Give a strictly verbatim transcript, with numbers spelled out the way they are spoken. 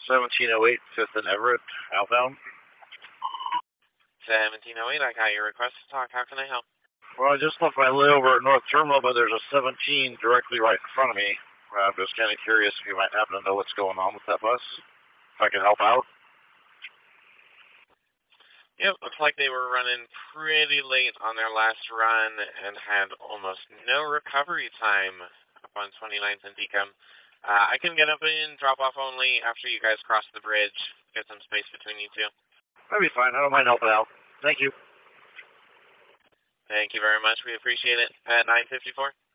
seventeen oh eight, fifth and Everett, outbound. seventeen oh eight, I got your request to talk. How can I help? Well, I just left my layover at North Terminal, but there's a seventeen directly right in front of me. I'm just kind of curious if you might happen to know what's going on with that bus. If I can help out. Yep, looks like they were running pretty late on their last run and had almost no recovery time up on twenty-ninth and Deacon. Uh, I can get up and drop off only after you guys cross the bridge, get some space between you two. That'd be fine. I don't mind helping out. Thank you. Thank you very much. We appreciate it. At nine fifty-four.